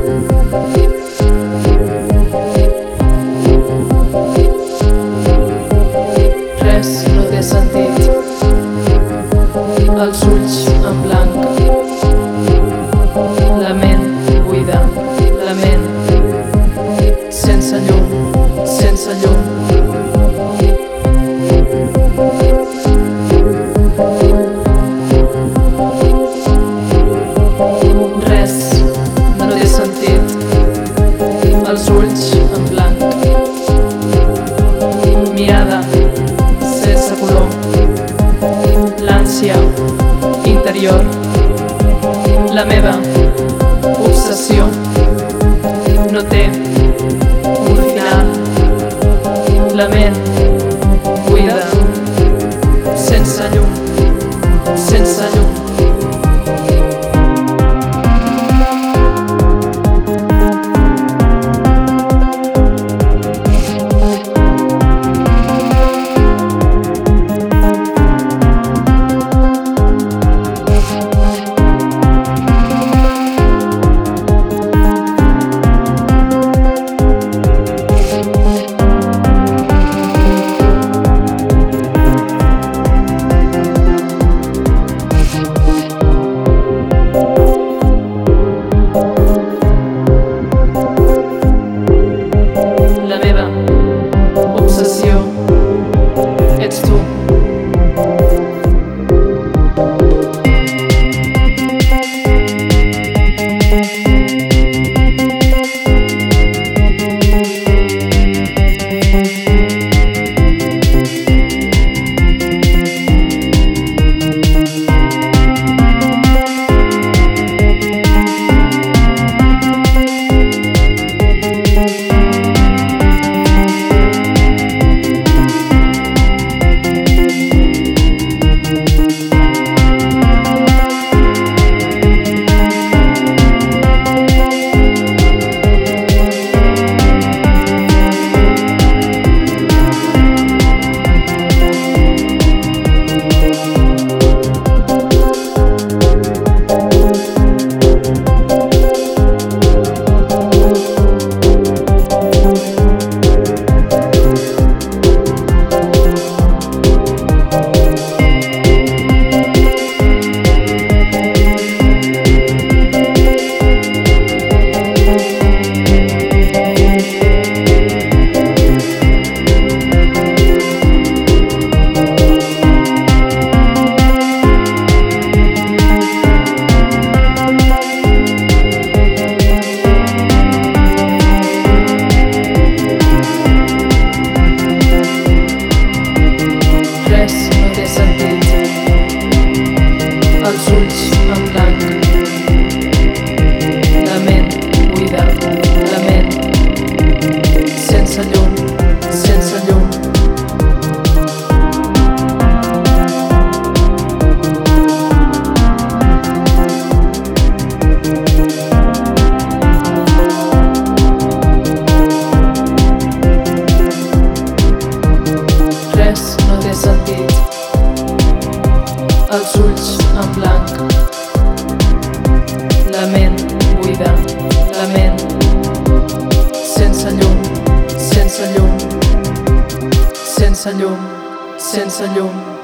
Res no té sentit. Els ulls en blanc, la ment buida, la ment sense llum, sense llum. Res no té sentit. Els ulls en blanc, mirada sense color, l'ànsia interior, la meva obsessió no té un final. La ment buida, sense llum, sense llum. La meva obsessió ets tu. Res no té sentit. Els ulls en blanc, la ment buida, la ment sense llum, sense llum. Res no té sentit. Els ulls en blanc, la ment buida, la ment sense llum, sense llum, sense llum, sense llum.